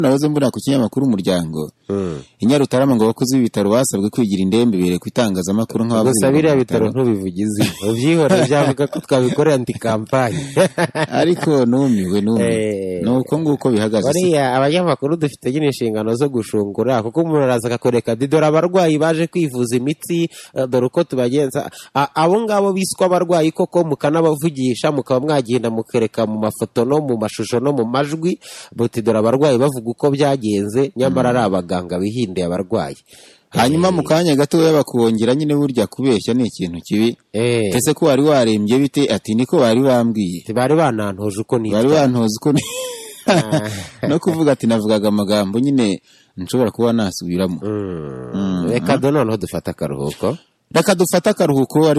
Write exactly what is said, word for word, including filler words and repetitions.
nahoze mbona ku kinyamakuru umuryango mm. Inyarutarama ngo abakozi b'ibitaro basabwe kwigira indembe bere kwitangaza makuru nk'abavuga gusa biriya bitaro ntubivugize ubyihora byavuga ko twabikorera anti campagne ariko numiwe numiwe nuko nguko bihagaze bariya abanyamakuru dufite nyine inshingano zo gushungura kuko umuntu araza akakoreka didora abarwayi baje kwivuza imitsi dore uko tubagenza abo ngabo biswa abarwayi koko mukanabavugisha mukaba mwagenda mukereka mu mafoto no mu mashusho no mu majwi buti dore abarwayi bavuga uko byagenze nyamara ari abaganga bihindiye abarwayi hanyuma mu kanya gato y'abakongera nyine burya kubeshya ni ikintu kibi eh ese ko wari warembye bite ati niko bari bambwiye bari banantoje uko ni bari bantoze uko ni no kuvuga ati navugaga amagambo nyine nshobora kuba nasubiramo reka dono no dufata akaruhuko reka dufata akaruhuko